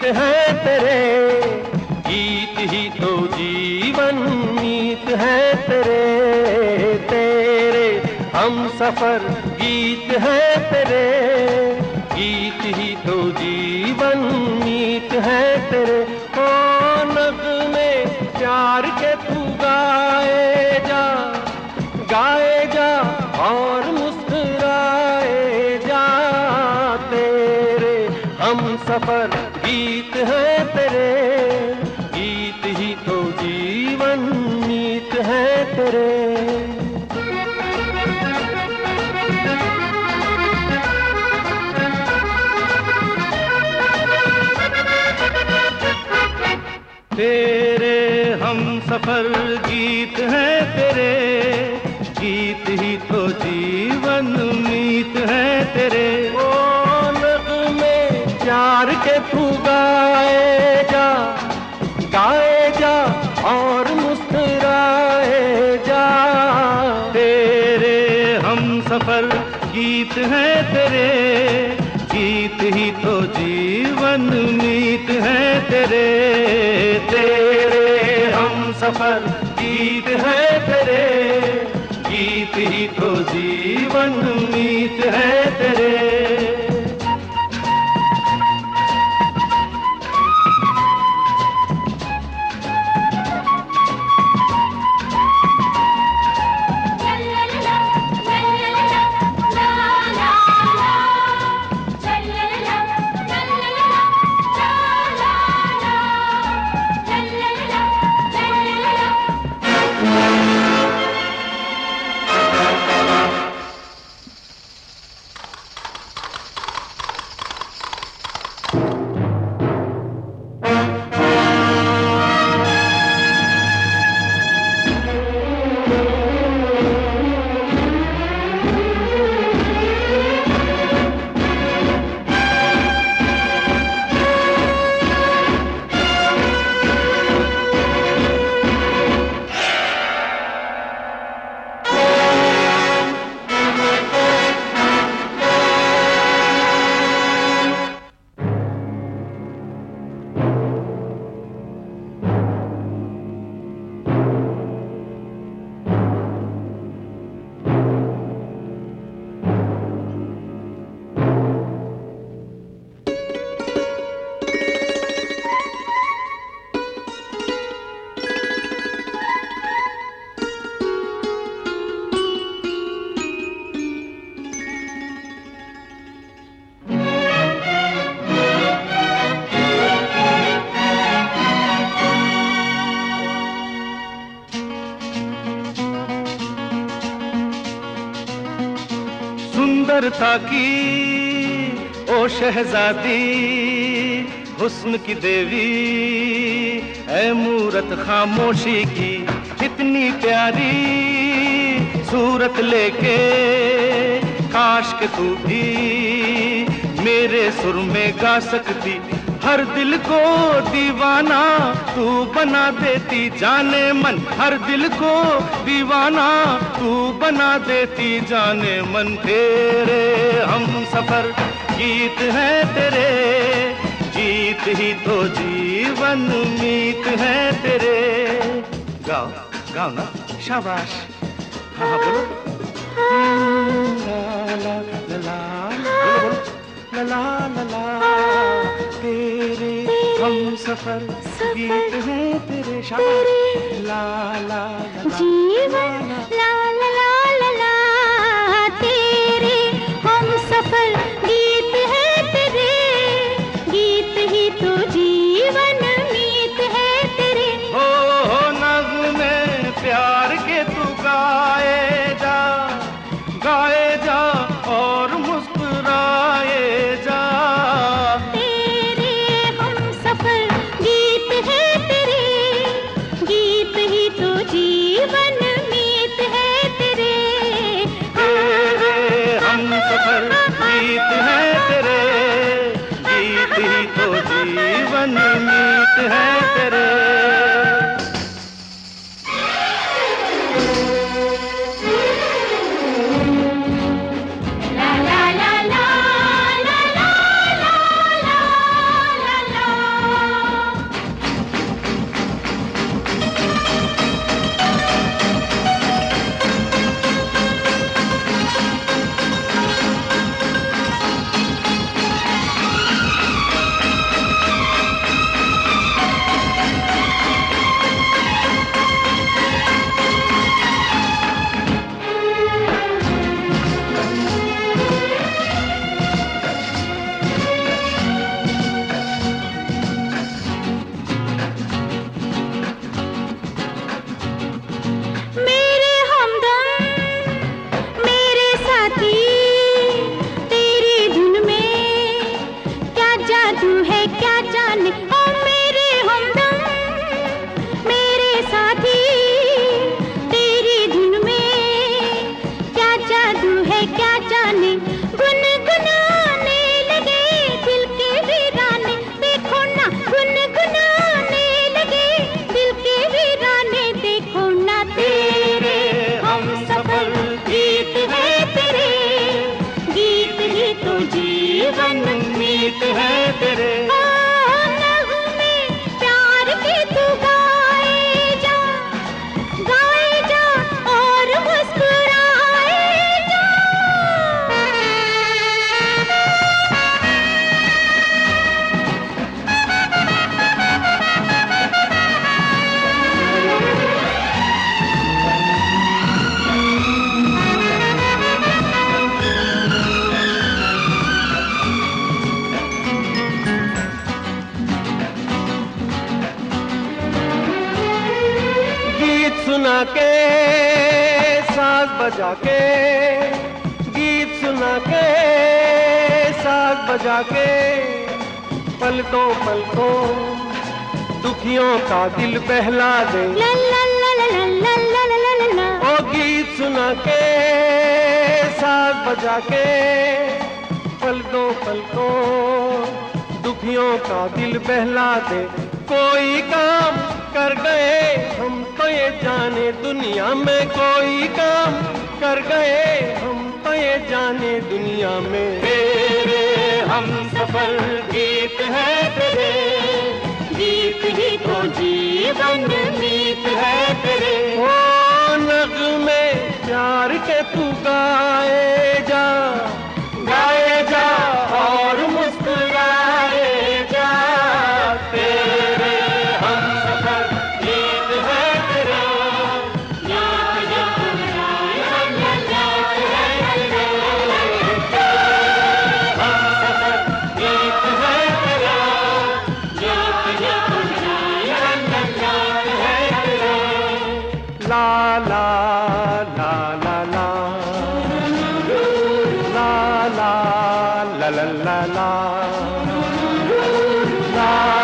है तेरे, गीत ही तो जीवन मीत है तेरे, तेरे हम सफर गीत है तेरे, गीत ही तो जीवन मीत है तेरे। ओ नग़्मे प्यार के तू गाए जा और मुस्कुराए जा, तेरे हम सफर गीत है तेरे, गीत ही तो जीवन मीत है तेरे। तेरे हम सफर गीत है तेरे, गीत ही तो जीवन मीत है तेरे। ओ नग़्मे प्यार के तू गाए जा और मुस्कुराए जा, तेरे हम सफर गीत है तेरे, गीत ही तो जीवन मीत है तेरे, तेरे हम सफर गीत है तेरे, गीत ही तो जीवन मीत है तेरे। सुंदरता की ओ शहजादी, हुस्न की देवी, ऐ मूरत खामोशी की, इतनी प्यारी सूरत लेके काश के तू भी मेरे सुर में गा सकती, हर दिल को दीवाना तू बना देती, जाने मन हर दिल को दीवाना तू बना देती, जाने मन। तेरे हम सफर गीत है तेरे, गीत ही तो जीवन मीत है तेरे। गाओ गाओ ना, शाबाश, हाँ हाँ बोलो। ला ला ला ला, बोलो बोलो, ला ला ला ला, तेरे हम सफर गीत है तेरे, शाबाश, ला ला ला जीवन ला ला ला ला ला, तेरे हम सफर गीत है तेरे, गीत ही तो जीवन मीत है तेरे। हो नग़्मे प्यार के तू गाए जा और मुस्कुराए जा, तेरे हम सफर गीत है तेरे, गीत ही तो जीवन मीत है सुना के साज बजा के, गीत सुना के साज बजा के, पलकों पलकों दुखियों का दिल बहला दे। ला ला ला ला ला ला ला ला ला ला। ओ गीत सुना के साज बजा के, पलकों पलकों दुखियों का दिल बहला दे। कोई काम कर गए हम तो ये जाने, दुनिया में कोई काम कर गए हम तो ये जाने, दुनिया में तेरे हम सफर गीत है तेरे, गीत ही तो जीवन मीत है तेरे। ओ नगमे प्यार के तू गाए जा, गाए जा और मुस्कुराए जा, तेरे हम सफर गीत है तेरे, याद याद याद याद है तेरे, हम सफर गीत है तेरा, याद याद याद याद है तेरे। ला ला ला ला ला ला ला ला ला ला ला।